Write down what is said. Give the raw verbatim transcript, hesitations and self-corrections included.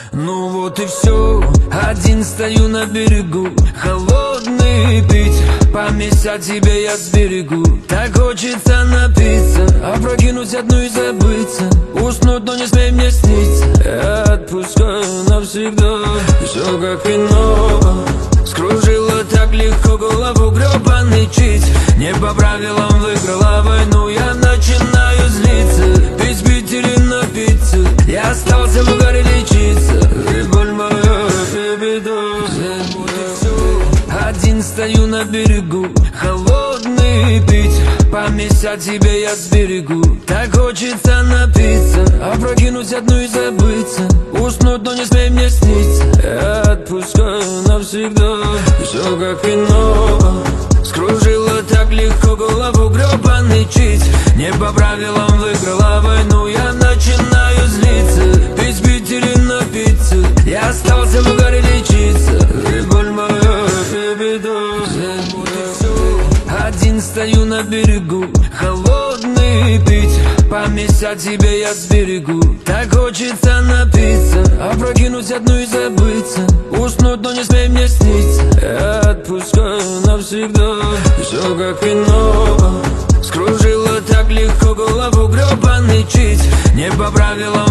Ну вот и все, один стою на берегу. Холодный Питер, память о тебе я сберегу. Так хочется напиться, опрокинуть одну и забыться. Уснуть, но не смей мне сниться. Я отпускаю навсегда, все как кино. Скружила так легко голову гребаный читер. Не по правилам выиграла войну, я начинаю злиться. Пить в Питере напиться, я остался в угаре лечиться. И боль моя, и беда. Один стою на берегу, холодный Питер, память о тебе я сберегу. Так хочется напиться, опрокинуть одну и забыться. Уснуть, но не смей мне сниться. Я отпускаю навсегда, все как кино. Скружила так легко голову гребаный читер. Не по правилам выиграла войну, я начинаю злиться. Пить в Питере напиться, я остался в угаре лечиться. И боль моя, и беда. Один стою на берегу, холодный Питер, память о тебе я сберегу. Так хочется напиться, опрокинуть одну и забыться. Уснуть, но не смей мне сниться. Я отпускаю навсегда, все как кино. Скружила так легко голову гребаный читер. Не по правилам